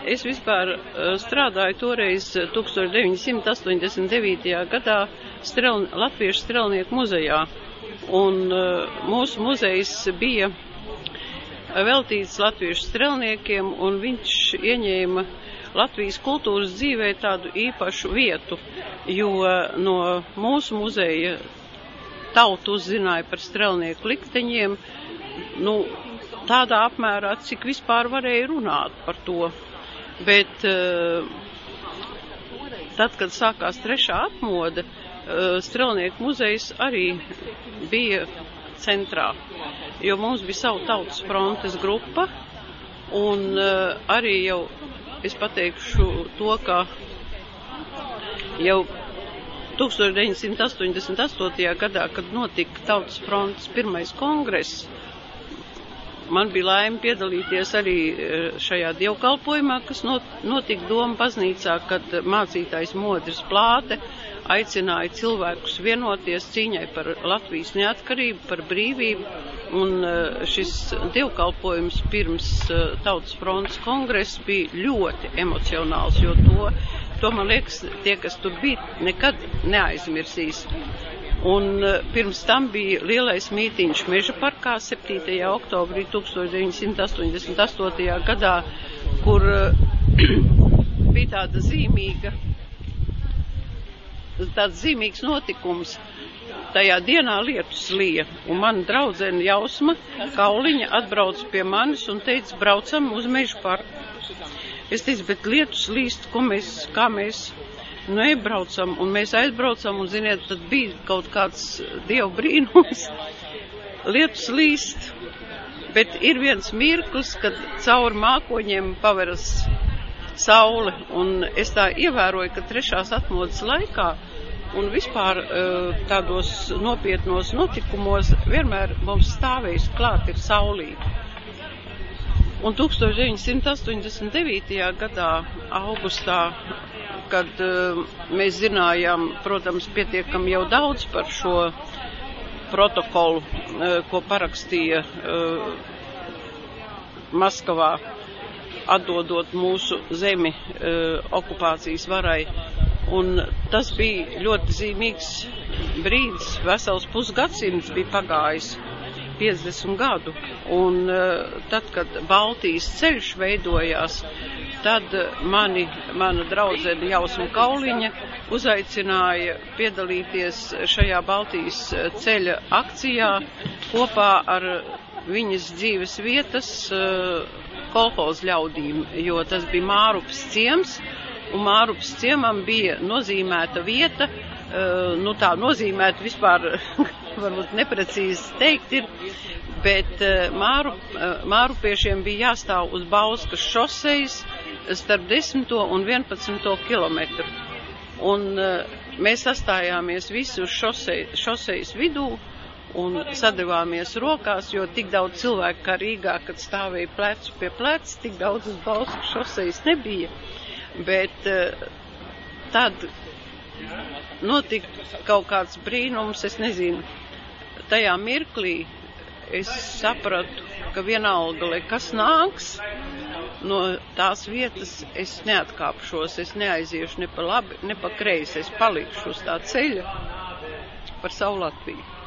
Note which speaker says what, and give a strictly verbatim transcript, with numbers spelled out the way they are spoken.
Speaker 1: Es vispār strādāju toreiz tūkstoš deviņsimt astoņdesmit devītajā gadā strel, Latviešu strelnieku muzejā, un mūsu muzejs bija veltīts latviešu strelniekiem, un viņš ieņēma Latvijas kultūras dzīvē tādu īpašu vietu, jo no mūsu muzeja tautu uzzināja par strelnieku likteņiem, nu, tādā apmērā, cik vispār varēja runāt par to. Bet tad, kad sākās trešā atmoda, strelnieku muzejs arī bija centrā, jo mums bija savu tautas frontes grupa, un arī jau, es pateikšu to, ka jau tūkstoš deviņsimt astoņdesmit astotajā gadā, kad notika tautas frontes pirmais kongress, man bija laime piedalīties arī šajā dievkalpojumā, kas notika Doma baznīcā, kad mācītājs Modris Plāte aicināja cilvēkus vienoties cīņai par Latvijas neatkarību, par brīvību, un šis dievkalpojums pirms tautas frontes kongresa bija ļoti emocionāls, jo to, to man liekas, tie, kas tur bija, nekad neaizmirsīs. Un pirms tam bija lielais mītiņš Meža parkā septītajā oktobrī tūkstoš deviņsimt astoņdesmit astotajā gadā, kur bija tāda zīmīga, tāds zīmīgs notikums. Tajā dienā lietus lija, un mana draudzene Jausma Kauliņa atbrauca pie manis un teica, braucam uz Meža parku. Es teicu, bet lietus līst, ko mēs, kā mēs nebraucam, un mēs aizbraucam, un, ziniet, tad bija kaut kāds dievu brīnums, lietus līst, bet ir viens mirklis, kad caur mākoņiem paveras saule, un es tā ievēroju, ka trešās atmodas laikā, un vispār tādos nopietnos notikumos vienmēr mums stāvējis klāt ir saulīte. Un tūkstoš deviņsimt astoņdesmit devītajā gadā, augustā, kad uh, mēs zinājām, protams, pietiekami jau daudz par šo protokolu, uh, ko parakstīja uh, Maskavā, atdodot mūsu zemi uh, okupācijas varai. Un tas bija ļoti zīmīgs brīdis, vesels pusgadsimts bija pagājis, piecdesmit gadu. Un uh, tad, kad Baltijas ceļš veidojās, tad mani, mana draudzene Jausma Kauliņa uzaicināja piedalīties šajā Baltijas ceļa akcijā kopā ar viņas dzīves vietas kolhoz ļaudīm, jo tas bija Mārupas ciems, un Mārupas ciemam bija nozīmēta vieta, nu tā nozīmēta vispār, varbūt neprecīzi teikt ir, bet Māru, Mārupiešiem bija jāstāv uz Bauskas šosejas, starp desmito un vienpadsmito kilometru. Un uh, mēs sastājāmies visi uz šosei, šosejas vidū un sadevāmies rokās, jo tik daudz cilvēku kā Rīgā, kad stāvēja plecu pie pleca, tik daudz uz Bauskas šosejas nebija. Bet uh, tad notika kaut kāds brīnums, es nezinu, tajā mirklī es sapratu, ka vienalga, lai kas nāks, no tās vietas es neatkāpšos, es neaiziešu ne pa labi, ne pa kreisi, es palikšu uz tā ceļa par savu Latviju.